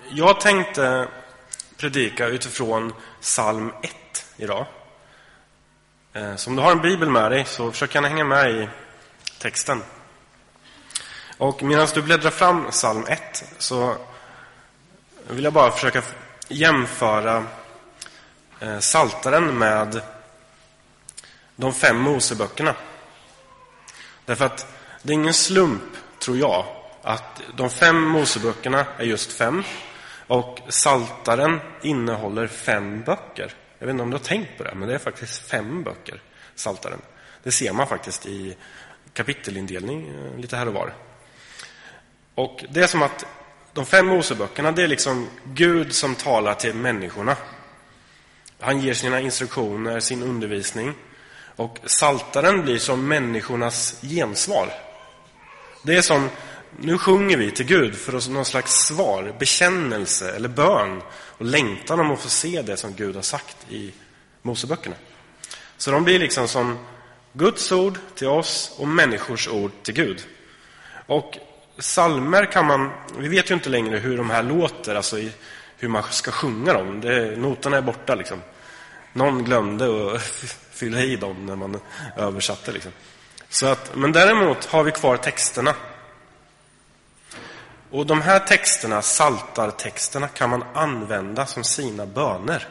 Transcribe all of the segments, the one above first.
Jag tänkte predika utifrån psalm 1 idag. Så om du har en bibel med dig så försök gärna hänga med i texten. Och medan du bläddrar fram psalm 1 så vill jag bara försöka jämföra Psaltaren med de 5 Moseböckerna. Därför att det är ingen slump, tror jag, att de 5 Moseböckerna är just 5 och Psaltaren innehåller 5 böcker. Jag vet inte om du har tänkt på det, men det är faktiskt 5 böcker, Psaltaren. Det ser man faktiskt i kapitelindelning lite här och var. Och det är som att de 5 Moseböckerna, det är liksom Gud som talar till människorna. Han ger sina instruktioner, sin undervisning. Och Psaltaren blir som människornas gensvar. Det är som, nu sjunger vi till Gud för oss någon slags svar, bekännelse eller bön. Och längtan om att få se det som Gud har sagt i Moseböckerna. Så de blir liksom som Guds ord till oss och människors ord till Gud. Och psalmer kan man, vi vet ju inte längre hur de här låter, alltså hur man ska sjunga dem. Noterna är borta liksom. Någon glömde att fylla i dem när man översatte liksom. Så att, men däremot har vi kvar texterna. Och de här texterna, psaltartexterna, kan man använda som sina böner.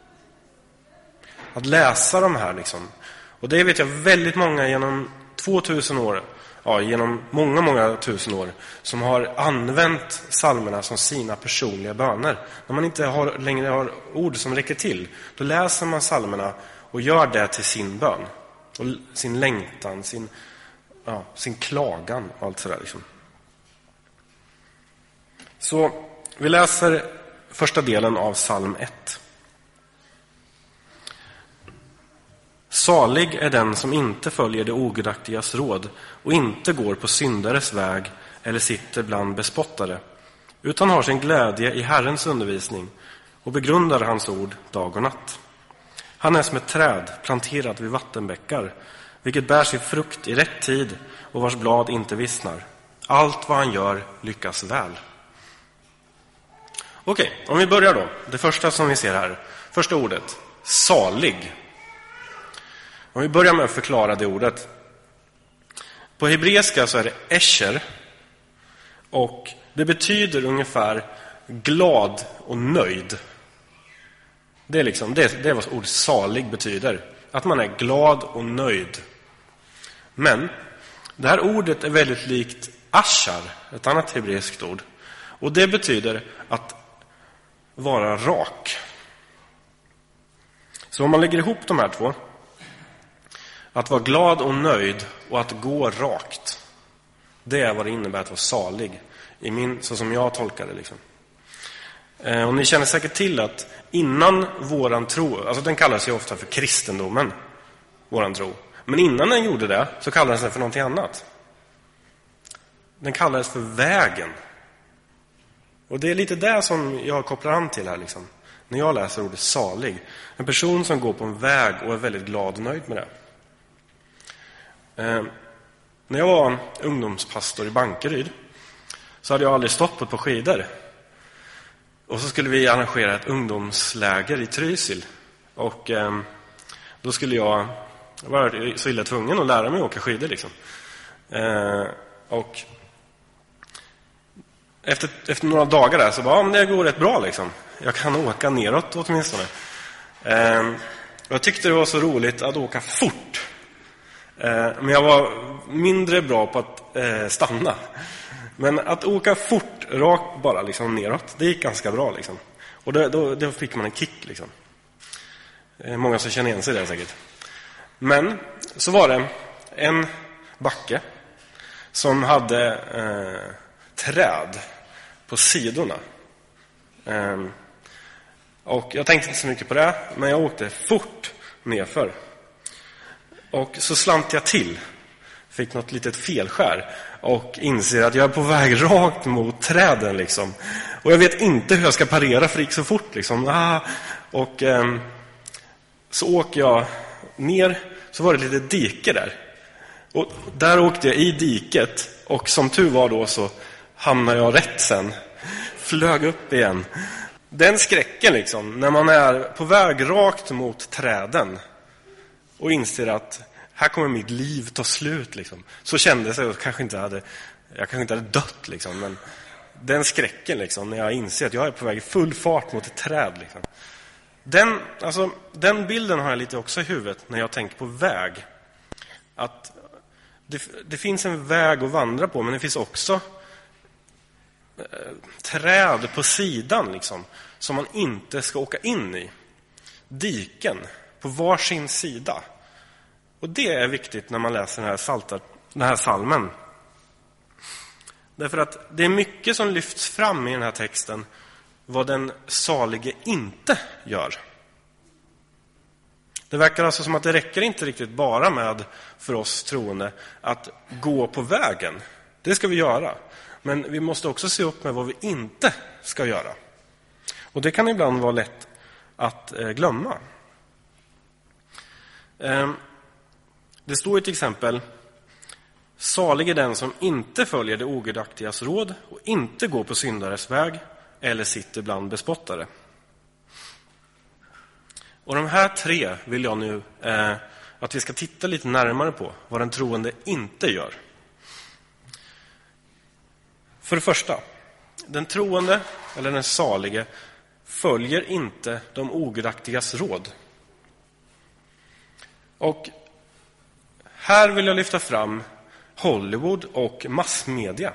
Att läsa de här liksom. Och det vet jag väldigt många genom 2000 år, genom många tusen år, som har använt psalmerna som sina personliga böner. När man inte längre har ord som räcker till, då läser man psalmerna och gör det till sin bön. Och sin längtan, sin klagan och allt sådär liksom. Så vi läser första delen av psalm 1. Salig är den som inte följer det ogudaktigas råd och inte går på syndares väg eller sitter bland bespottare, utan har sin glädje i Herrens undervisning och begrundar hans ord dag och natt. Han är som ett träd planterat vid vattenbäckar, vilket bär sin frukt i rätt tid och vars blad inte vissnar. Allt vad han gör lyckas väl. Okej, om vi börjar då. Det första som vi ser här. Första ordet, salig. Om vi börjar med att förklara det ordet. På hebreiska så är det esher. Och det betyder ungefär glad och nöjd. Det är liksom, det är vad ordet salig betyder. Att man är glad och nöjd. Men det här ordet är väldigt likt ashar, ett annat hebreiskt ord. Och det betyder att vara rak. Så om man lägger ihop de här två, att vara glad och nöjd och att gå rakt, det är vad det innebär att vara salig, så som jag tolkar det liksom. Och ni känner säkert till att innan våran tro, alltså den kallas ju ofta för kristendomen, våran tro. Men innan den gjorde det så kallades den för någonting annat. Den kallades för vägen. Och det är lite det som jag kopplar an till här liksom. När jag läser ordet salig. En person som går på en väg och är väldigt glad och nöjd med det. När jag var ungdomspastor i Bankeryd så hade jag aldrig stått på ett par skidor. Och så skulle vi arrangera ett ungdomsläger i Trysil. Och då skulle jag var så illa tvungen att lära mig att åka skidor liksom. Och efter några dagar där så bara, men det går rätt bra liksom. Jag kan åka neråt åtminstone. Och jag tyckte det var så roligt att åka fort. Men jag var mindre bra på att stanna. Men att åka fort, rakt bara liksom neråt, det gick ganska bra liksom. Och då fick man en kick liksom. Många som känner igen sig där säkert. Men så var det en backe som hade träd på sidorna. Och jag tänkte inte så mycket på det, men jag åkte fort nerför. Och så slant jag till. Fick något litet felskär. Och inser att jag är på väg rakt mot träden liksom. Och jag vet inte hur jag ska parera för det gick så fort liksom. Och så åker jag ner. Så var det lite dike där. Och där åkte jag i diket. Och som tur var då så hamnade jag rätt sen. flög upp igen. Den skräcken liksom, när man är på väg rakt mot träden och inser att här kommer mitt liv ta slut liksom. Så kändes det, jag kanske inte hade dött liksom, men den skräcken liksom, när jag inser att jag är på väg i full fart mot ett träd liksom. Den bilden har jag lite också i huvudet när jag tänker på väg. Att det finns en väg att vandra på, men det finns också träd på sidan liksom, som man inte ska åka in i. Diken på varsin sida. Och det är viktigt när man läser den här salmen. Därför att det är mycket som lyfts fram i den här texten vad den salige inte gör. Det verkar alltså som att det räcker inte riktigt bara med för oss troende att gå på vägen. Det ska vi göra. Men vi måste också se upp med vad vi inte ska göra. Och det kan ibland vara lätt att glömma. Det står ju till exempel: salig är den som inte följer det ogudaktigas råd och inte går på syndares väg eller sitter bland bespottare. Och de här tre vill jag nu att vi ska titta lite närmare på vad den troende inte gör. För det första, den troende eller den salige följer inte de ogudaktigas råd. Och här vill jag lyfta fram Hollywood och massmedia.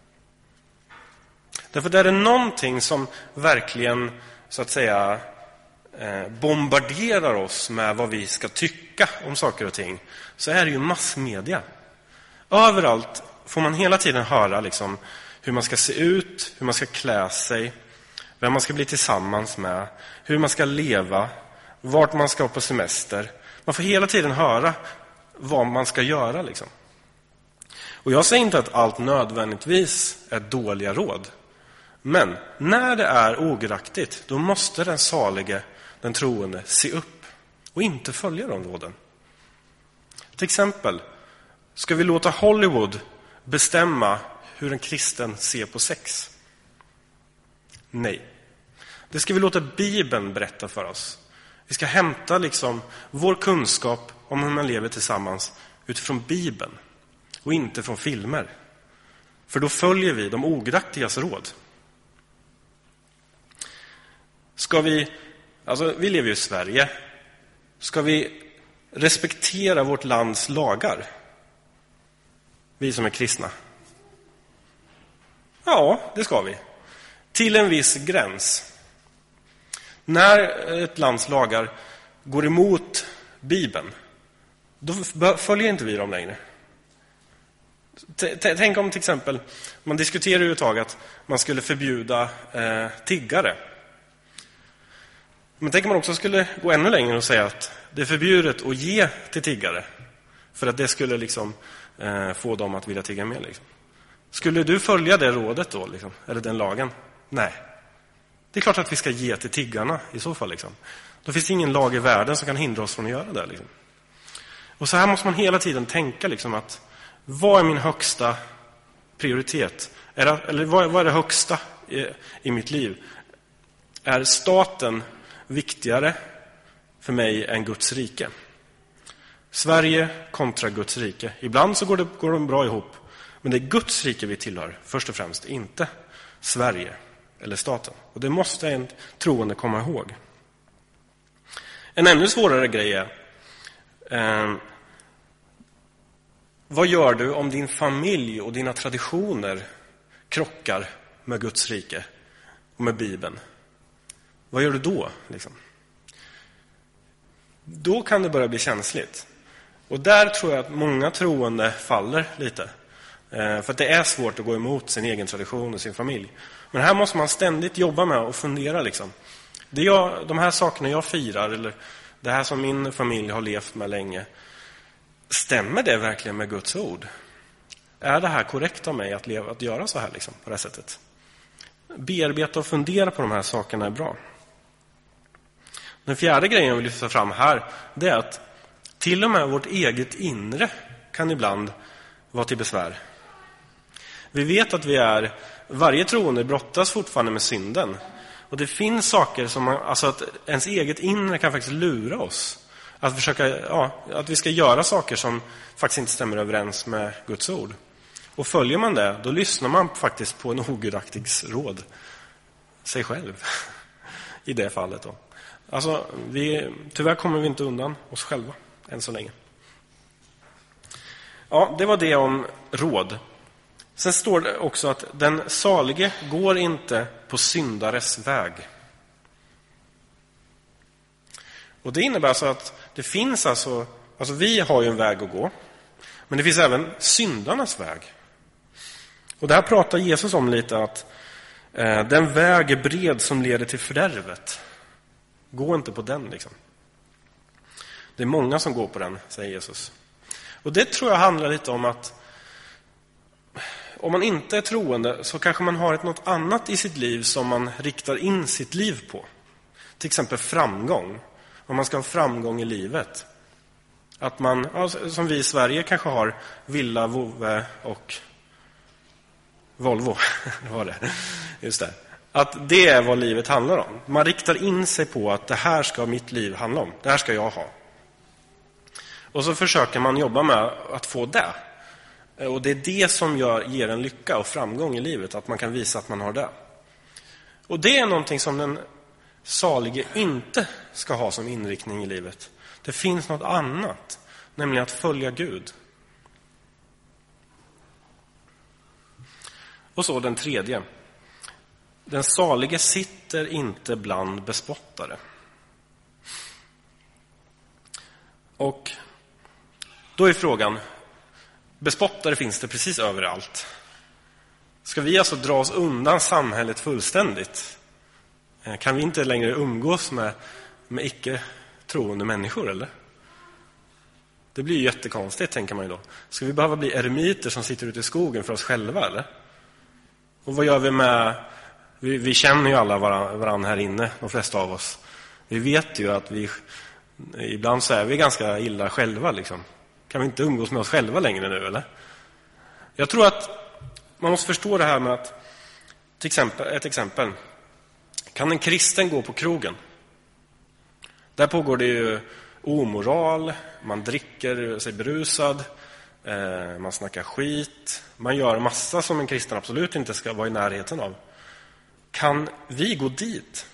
Därför det är någonting som verkligen, så att säga, bombarderar oss med vad vi ska tycka om saker och ting, så är det ju massmedia. Överallt får man hela tiden höra liksom, hur man ska se ut, hur man ska klä sig, vem man ska bli tillsammans med, hur man ska leva, vart man ska på semester. Man får hela tiden höra vad man ska göra liksom. Och jag säger inte att allt nödvändigtvis är dåliga råd. Men när det är ogudaktigt, då måste den salige, den troende, se upp och inte följa de råden. Till exempel, ska vi låta Hollywood bestämma hur en kristen ser på sex? Nej. Det ska vi låta Bibeln berätta för oss. Vi ska hämta liksom vår kunskap om hur man lever tillsammans utifrån Bibeln och inte från filmer. För då följer vi de ogudaktigas råd. Vi lever ju i Sverige. Ska vi respektera vårt lands lagar? Vi som är kristna. Ja, det ska vi. Till en viss gräns. När ett lands lagar går emot Bibeln, då följer inte vi dem längre. Tänk om till exempel, man diskuterar ju ett tag att man skulle förbjuda tiggare. Men tänk om man också skulle gå ännu längre och säga att det är förbjudet att ge till tiggare. För att det skulle liksom få dem att vilja tigga mer. Liksom. Skulle du följa det rådet då? Liksom? Eller den lagen? Nej. Det är klart att vi ska ge till tiggarna i så fall. Liksom. Då finns det ingen lag i världen som kan hindra oss från att göra det. Liksom. Och så här måste man hela tiden tänka liksom, att vad är min högsta prioritet? Eller vad är det högsta i mitt liv? Är staten viktigare för mig än Guds rike? Sverige kontra Guds rike. Ibland så går de bra ihop. Men det är Guds rike vi tillhör först och främst, inte Sverige eller staten. Och det måste en troende komma ihåg. En ännu svårare grej är vad gör du om din familj och dina traditioner krockar med Guds rike och med Bibeln? Vad gör du då? Liksom? Då kan det börja bli känsligt. Och där tror jag att många troende faller lite. För att det är svårt att gå emot sin egen tradition och sin familj. Men här måste man ständigt jobba med och fundera. Liksom. De här sakerna jag firar, eller det här som min familj har levt med länge, stämmer det verkligen med Guds ord? Är det här korrekt av mig att göra så här liksom, på det här sättet? Bearbeta och fundera på de här sakerna är bra. Den fjärde grejen jag vill lyfta fram här, det är att till och med vårt eget inre kan ibland vara till besvär. Vi vet att vi är varje troende brottas fortfarande med synden. Och det finns saker som alltså att ens eget inre kan faktiskt lura oss. Att försöka, att vi ska göra saker som faktiskt inte stämmer överens med Guds ord. Och följer man det, då lyssnar man faktiskt på en ogudaktigs råd. Sig själv. I det fallet då. Alltså, tyvärr kommer vi inte undan oss själva än så länge. Ja, det var det om råd. Sen står det också att den salige går inte på syndares väg. Och det innebär alltså att det finns alltså vi har ju en väg att gå. Men det finns även syndarnas väg. Och där pratar Jesus om lite att den väg är bred som leder till fördärvet. Gå inte på den liksom. Det är många som går på den, säger Jesus. Och det tror jag handlar lite om att om man inte är troende så kanske man har något annat i sitt liv som man riktar in sitt liv på. Till exempel framgång. Om man ska ha framgång i livet. Att man, som vi i Sverige kanske har villa, vovve och Volvo. Det var det. Just det. Att det är vad livet handlar om. Man riktar in sig på att det här ska mitt liv handla om. Det här ska jag ha. Och så försöker man jobba med att få det. Och det är det som ger en lycka och framgång i livet. Att man kan visa att man har det. Och det är någonting som den salige inte ska ha som inriktning i livet. Det finns något annat. Nämligen att följa Gud. Och så den tredje. Den salige sitter inte bland bespottare. Och då är frågan, bespottare finns det precis överallt. Ska vi alltså dra oss undan samhället fullständigt? Kan vi inte längre umgås med icke-troende människor, eller? Det blir ju jättekonstigt, tänker man ju då. Ska vi behöva bli eremiter som sitter ute i skogen för oss själva, eller? Och vad gör vi med... Vi känner ju alla varann här inne, de flesta av oss. Vi vet ju att ibland så är vi ganska illa själva, liksom. Kan vi inte umgås med oss själva längre nu, eller? Jag tror att man måste förstå det här med att... Ett exempel. Kan en kristen gå på krogen? Där pågår det ju omoral, man dricker sig berusad, man snackar skit, man gör massa som en kristen absolut inte ska vara i närheten av. Kan vi gå dit?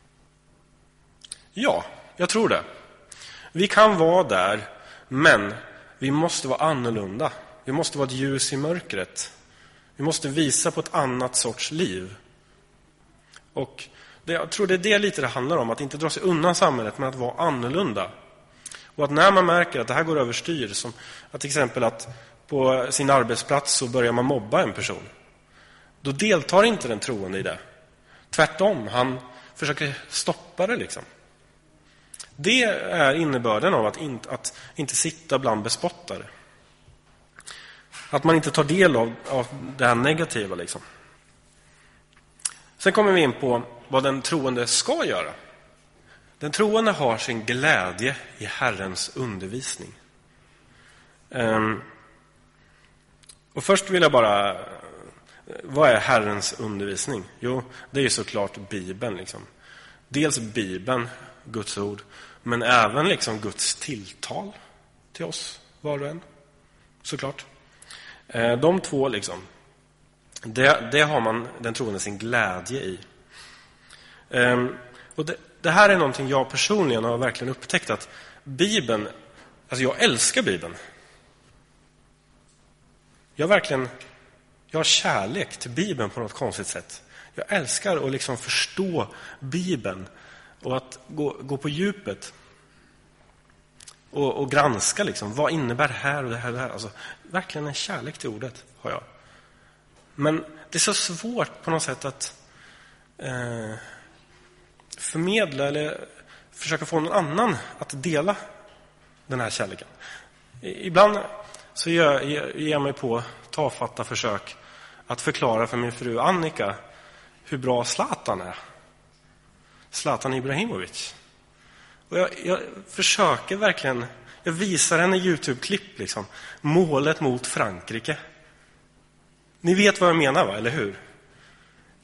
Ja, jag tror det. Vi kan vara där, men vi måste vara annorlunda. Vi måste vara ett ljus i mörkret. Vi måste visa på ett annat sorts liv. Och jag tror det är det lite det handlar om, att inte dra sig undan samhället, men att vara annorlunda. Och att när man märker att det här går överstyr, som att till exempel att på sin arbetsplats så börjar man mobba en person, då deltar inte den troende i det. Tvärtom, han försöker stoppa det liksom. Det är innebörden av att inte sitta bland bespottare. Att man inte tar del av det här negativa liksom. Sen kommer vi in på vad den troende ska göra. Den troende har sin glädje i Herrens undervisning. Och först vill jag bara... Vad är Herrens undervisning? Jo, det är ju såklart Bibeln. Liksom. Dels Bibeln, Guds ord, men även liksom Guds tilltal till oss, var och en. Såklart. De två liksom. Det har man den troende sin glädje i. Och det här är någonting jag personligen har verkligen upptäckt, att Bibeln, alltså jag älskar Bibeln. Jag har kärlek till Bibeln på något konstigt sätt. Jag älskar att liksom förstå Bibeln och att gå på djupet och granska liksom, vad innebär det här och det här och det här. Alltså, verkligen en kärlek till ordet har jag. Men det är så svårt på något sätt att förmedla eller försöka få någon annan att dela den här kärleken. Ibland så ger jag mig på tafatta försök att förklara för min fru Annika hur bra Zlatan är. Zlatan Ibrahimovic. Och jag försöker verkligen, jag visar henne YouTube-klipp liksom, målet mot Frankrike. Ni vet vad jag menar, va? Eller hur?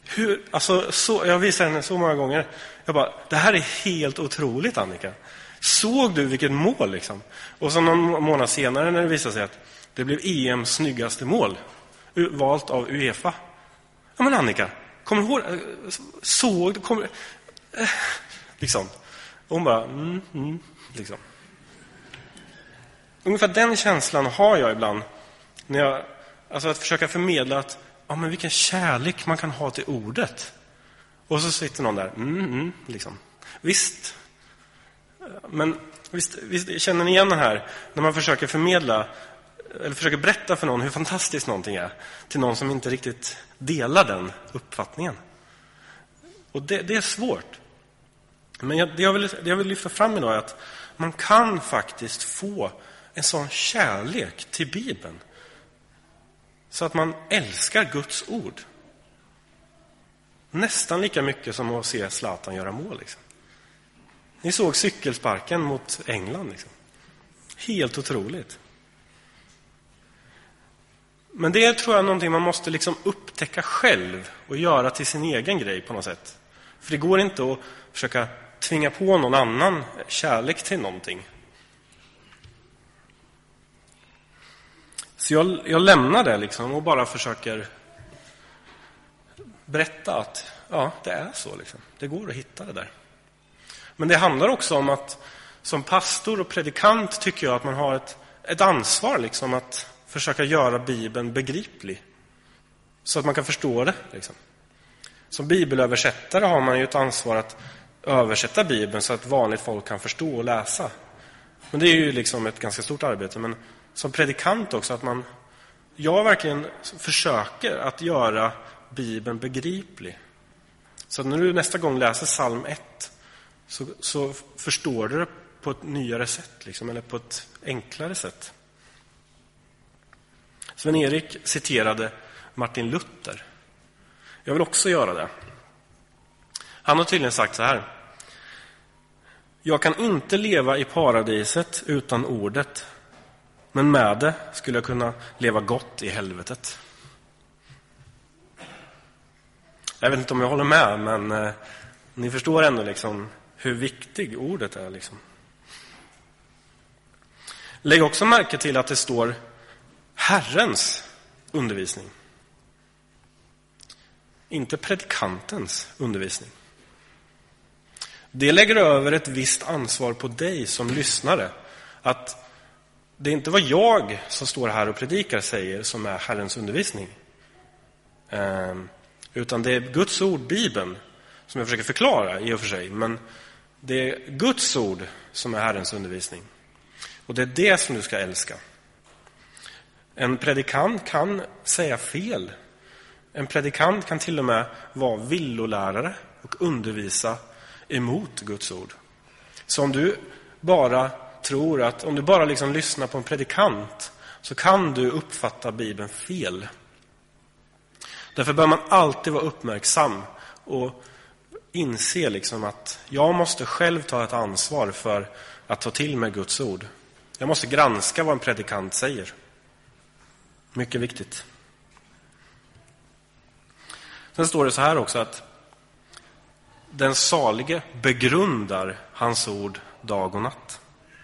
Jag visar henne så många gånger. Jag bara, det här är helt otroligt, Annika. Såg du vilket mål liksom? Och så någon månad senare när det visade sig att det blev EMs snyggaste mål, valt av UEFA. Ja, men Annika, kommer du ihåg? Såg du? Liksom. Och hon bara, liksom. Ungefär den känslan har jag ibland när jag, att försöka förmedla att men vilken kärlek man kan ha till ordet. Och så sitter någon där, liksom. Visst. Men visst känner ni igen det här när man försöker förmedla eller försöker berätta för någon hur fantastiskt någonting är till någon som inte riktigt delar den uppfattningen. Och det är svårt. Men det jag vill lyfta fram idag är att man kan faktiskt få en sån kärlek till Bibeln så att man älskar Guds ord. Nästan lika mycket som att se Zlatan göra mål. Liksom. Ni såg cykelsparken mot England. Liksom. Helt otroligt. Men det tror jag är någonting man måste liksom upptäcka själv och göra till sin egen grej på något sätt. För det går inte att försöka tvinga på någon annan kärlek till någonting. Så jag lämnar det liksom och bara försöker berätta att det är så. Liksom. Det går att hitta det där. Men det handlar också om att som pastor och predikant tycker jag att man har ett ansvar liksom, att försöka göra Bibeln begriplig. Så att man kan förstå det. Liksom. Som bibelöversättare har man ju ett ansvar att översätta Bibeln så att vanligt folk kan förstå och läsa. Men det är ju liksom ett ganska stort arbete. Men som predikant också att jag verkligen försöker att göra Bibeln begriplig. Så att när du nästa gång läser psalm 1 så förstår du det på ett nyare sätt liksom, eller på ett enklare sätt. Sven-Erik citerade Martin Luther. Jag vill också göra det. Han har tydligen sagt så här: jag kan inte leva i paradiset utan ordet, men med det skulle jag kunna leva gott i helvetet. Jag vet inte om jag håller med, men ni förstår ändå liksom hur viktig ordet är. Liksom. Lägg också märke till att det står Herrens undervisning. Inte predikantens undervisning. Det lägger över ett visst ansvar på dig som lyssnare. Att det är inte vad jag som står här och predikar säger som är Herrens undervisning. Utan det är Guds ord, Bibeln, som jag försöker förklara i och för sig. Men det är Guds ord som är Herrens undervisning. Och det är det som du ska älska. En predikant kan säga fel. En predikant kan till och med vara villolärare och undervisa emot Guds ord. Så om du bara tror att om du bara liksom lyssnar på en predikant så kan du uppfatta Bibeln fel. Därför bör man alltid vara uppmärksam och inse liksom att jag måste själv ta ett ansvar för att ta till mig Guds ord. Jag måste granska vad en predikant säger. Mycket viktigt. Sen står det så här också att den salige begrundar hans ord dag och natt.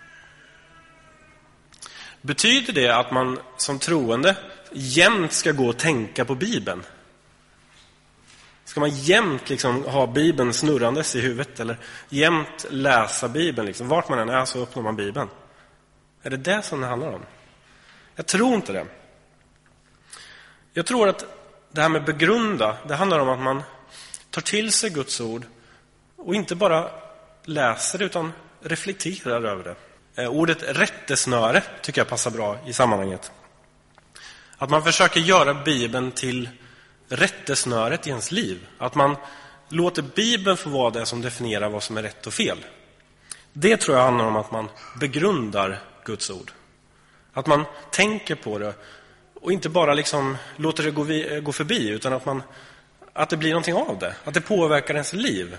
Betyder det att man som troende jämt ska gå och tänka på Bibeln? Ska man jämt liksom ha Bibeln snurrandes i huvudet eller jämt läsa Bibeln? Liksom? Vart man än är så öppnar man Bibeln. Är det det som det handlar om? Jag tror inte det. Jag tror att det här med begrunda, det handlar om att man tar till sig Guds ord och inte bara läser det utan reflekterar över det. Ordet rättesnöre tycker jag passar bra i sammanhanget. Att man försöker göra Bibeln till rättesnöret i ens liv. Att man låter Bibeln få vara det som definierar vad som är rätt och fel. Det tror jag handlar om att man begrundar Guds ord. Att man tänker på det och inte bara liksom låter det gå förbi utan att det blir någonting av det. Att det påverkar ens liv.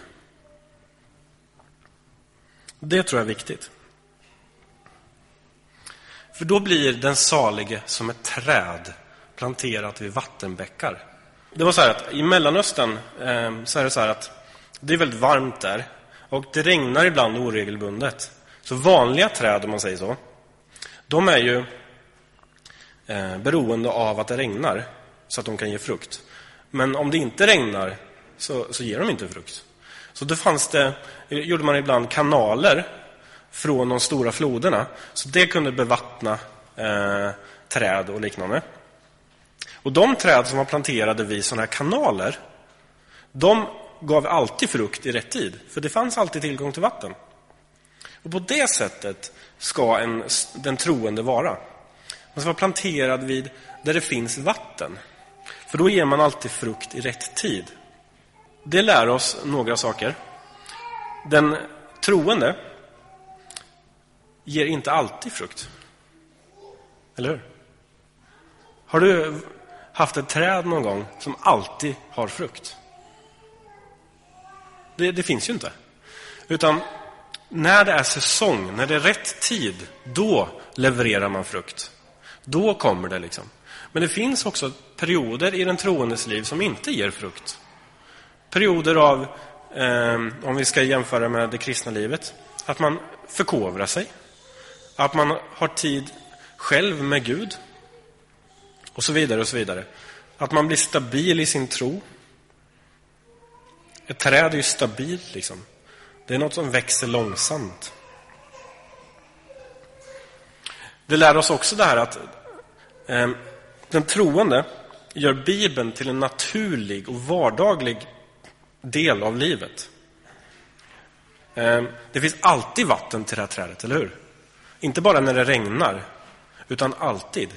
Det tror jag är viktigt. För då blir den salige som ett träd planterat vid vattenbäckar. det var så här att i Mellanöstern så är det så här att det är väldigt varmt där. Och det regnar ibland oregelbundet. Så vanliga träd, om man säger så, de är ju beroende av att det regnar så att de kan ge frukt. Men om det inte regnar så ger de inte frukt. Så då gjorde man ibland kanaler från de stora floderna. Så det kunde bevattna träd och liknande. Och de träd som var planterade vid sådana här kanaler, de gav alltid frukt i rätt tid. För det fanns alltid tillgång till vatten. Och på det sättet ska den troende vara. Man ska vara planterad vid där det finns vatten. För då ger man alltid frukt i rätt tid. Det lär oss några saker. Den troende ger inte alltid frukt. Eller hur? Har du haft ett träd någon gång som alltid har frukt? Det finns ju inte. Utan när det är säsong, när det är rätt tid, då levererar man frukt. Då kommer det liksom. Men det finns också perioder i den troendes liv som inte ger frukt. Perioder av, om vi ska jämföra med det kristna livet, att man förkovrar sig. Att man har tid själv med Gud. Och så vidare och så vidare. Att man blir stabil i sin tro. Ett träd är ju stabilt liksom. Det är något som växer långsamt. Det lär oss också det här att den troende gör Bibeln till en naturlig och vardaglig del av livet. Det finns alltid vatten till det här trädet, eller hur? Inte bara när det regnar, utan alltid.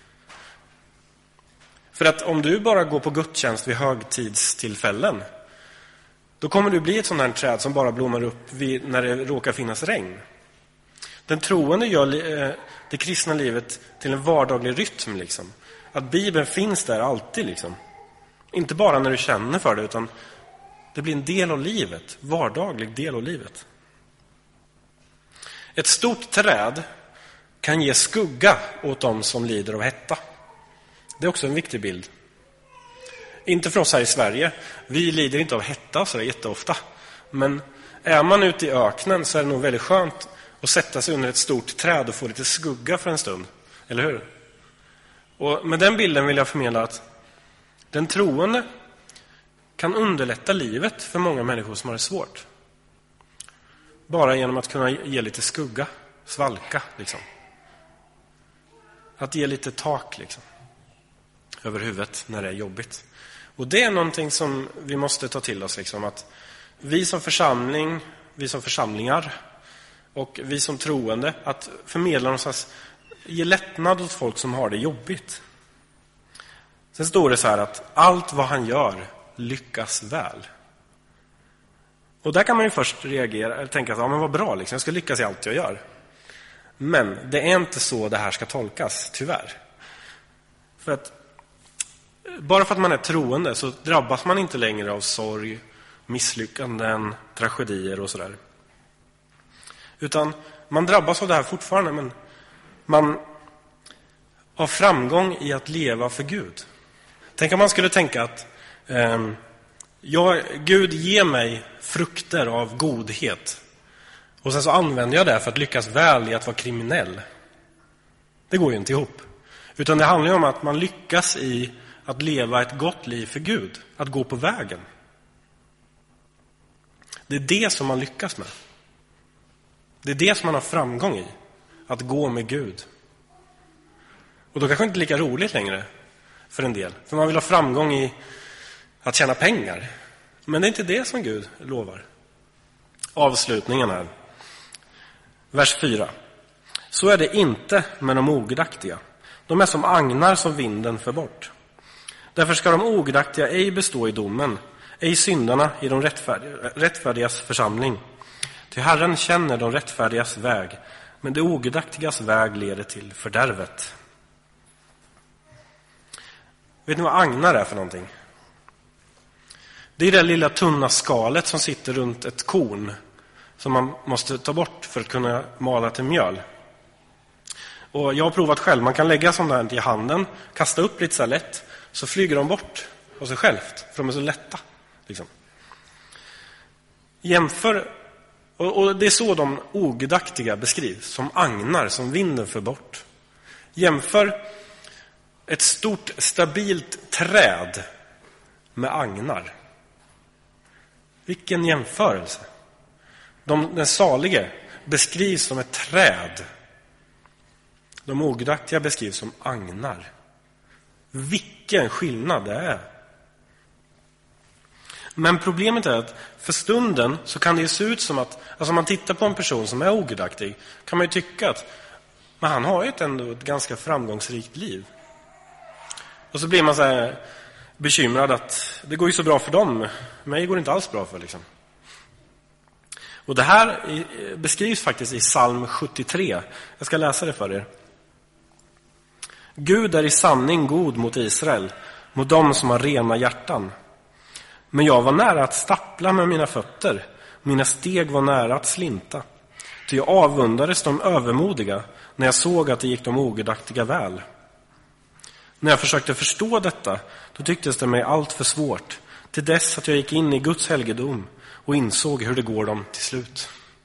För att om du bara går på gudstjänst vid högtidstillfällen, då kommer du bli ett sånt här träd som bara blommar upp när det råkar finnas regn. Den troende gör det kristna livet till en vardaglig rytm. Liksom. Att Bibeln finns där alltid. Liksom. Inte bara när du känner för det, utan det blir en del av livet. Vardaglig del av livet. Ett stort träd kan ge skugga åt dem som lider av hetta. Det är också en viktig bild. Inte för oss här i Sverige. Vi lider inte av hetta så det är jätteofta. Men är man ute i öknen så är det nog väldigt skönt att sätta sig under ett stort träd och få lite skugga för en stund. Eller hur? Och med den bilden vill jag förmedla att den troende kan underlätta livet för många människor som har det svårt. Bara genom att kunna ge lite skugga, svalka liksom. Att ge lite tak liksom. Över huvudet när det är jobbigt. Och det är någonting som vi måste ta till oss liksom, att vi som församling, vi som församlingar och vi som troende, att förmedla någonstans, ge lättnad åt folk som har det jobbigt. Sen står det så här att allt vad han gör lyckas väl. Och där kan man ju först reagera eller tänka så, ja men vad bra liksom, jag ska lyckas i allt jag gör. Men det är inte så det här ska tolkas, tyvärr. För att bara för att man är troende så drabbas man inte längre av sorg, misslyckanden, tragedier och sådär. Utan man drabbas av det här fortfarande, men man har framgång i att leva för Gud. Tänk om man skulle tänka att Gud ger mig frukter av godhet. Och sen så använder jag det för att lyckas väl i att vara kriminell. Det går ju inte ihop. Utan det handlar ju om att man lyckas i att leva ett gott liv för Gud. Att gå på vägen. Det är det som man lyckas med. Det är det som man har framgång i. Att gå med Gud. Och då kanske inte lika roligt längre för en del. För man vill ha framgång i att tjäna pengar. Men det är inte det som Gud lovar. Avslutningen här. Vers 4. Så är det inte med de ogudaktiga. De är som agnar som vinden för bort. Därför ska de ogudaktiga ej bestå i domen, ej syndarna i de rättfärdigas församling. Till Herren känner de rättfärdigas väg, men det ogudaktigas väg leder till fördärvet. Vet ni vad agnar är för någonting? Det är det lilla tunna skalet som sitter runt ett korn som man måste ta bort för att kunna mala till mjöl. Och jag har provat själv, man kan lägga sånt där i handen, kasta upp lite så här lätt, så flyger de bort. av sig självt, för de är så lätta. Liksom. Jämför, och det är så de ogudaktiga beskrivs, som agnar som vinden för bort. Jämför ett stort stabilt träd med agnar. Vilken jämförelse. Den salige beskrivs som ett träd. De ogudaktiga beskrivs som agnar. Vilken skillnad det är. Men problemet är att för stunden så kan det ju se ut som att, alltså om man tittar på en person som är ogudaktig, kan man ju tycka att men han har ju ändå ett ganska framgångsrikt liv. Och så blir man så här bekymrad att det går ju så bra för dem, mig går det inte alls bra för liksom. Och det här beskrivs faktiskt i psalm 73. Jag ska läsa det för er. Gud är i sanning god mot Israel, mot dem som har rena hjärtan. Men jag var nära att stappla med mina fötter. Mina steg var nära att slinta. Ty jag avundades de övermodiga när jag såg att det gick de ogudaktiga väl. När jag försökte förstå detta, då tycktes det mig allt för svårt. Till dess att jag gick in i Guds helgedom och insåg hur det går dem till slut.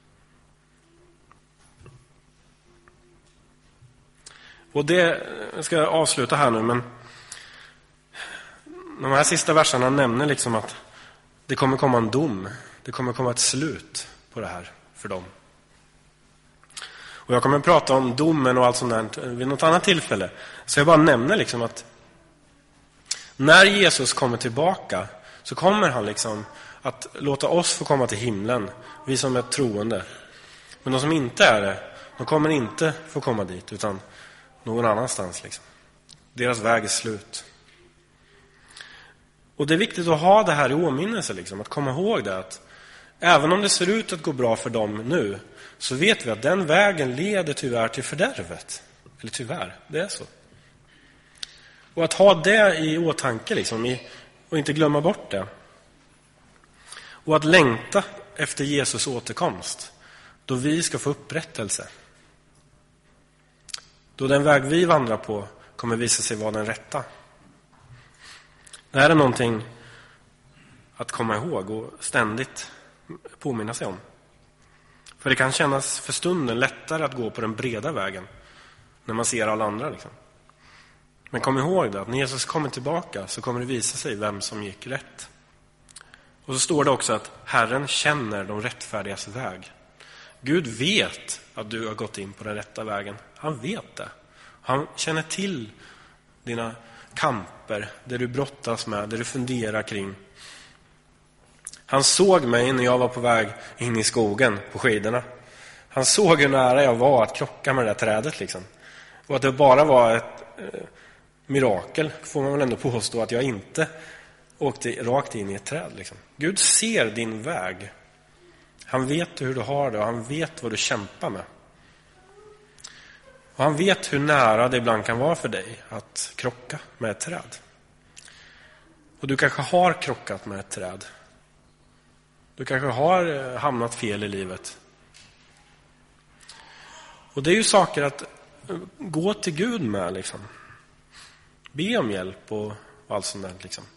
Och det ska jag avsluta här nu, men de här sista verserna nämner liksom att det kommer komma en dom. Det kommer komma ett slut på det här för dem. Och jag kommer att prata om domen och allt sånt där vid något annat tillfälle. Så jag bara nämner liksom att när Jesus kommer tillbaka så kommer han liksom att låta oss få komma till himlen, vi som är troende. Men de som inte är det, de kommer inte få komma dit utan någon annanstans liksom. Deras väg är slut. Och det är viktigt att ha det här i åminnelse liksom, att komma ihåg det att även om det ser ut att gå bra för dem nu, så vet vi att den vägen leder tyvärr till fördärvet. Eller tyvärr, det är så. Och att ha det i åtanke liksom, och inte glömma bort det. Och att längta efter Jesus återkomst, då vi ska få upprättelse. Då den väg vi vandrar på kommer visa sig vara den rätta. Det här är någonting att komma ihåg och ständigt påminna sig om. För det kan kännas för stunden lättare att gå på den breda vägen när man ser alla andra liksom. Men kom ihåg det, att när Jesus kommer tillbaka så kommer det visa sig vem som gick rätt. Och så står det också att Herren känner de rättfärdigas väg. Gud vet att du har gått in på den rätta vägen. Han vet det. Han känner till dina kamper, det du brottas med, det du funderar kring. Han såg mig när jag var på väg in i skogen på skidorna. Han såg hur nära jag var att krocka med det där trädet liksom. Och att det bara var ett mirakel, får man väl ändå påstå, att jag inte åkte rakt in i ett träd liksom. Gud ser din väg. Han vet hur du har det och han vet vad du kämpar med. Och han vet hur nära det ibland kan vara för dig att krocka med ett träd. Och du kanske har krockat med ett träd. Du kanske har hamnat fel i livet. Och det är ju saker att gå till Gud med liksom. Be om hjälp och allt sånt där liksom.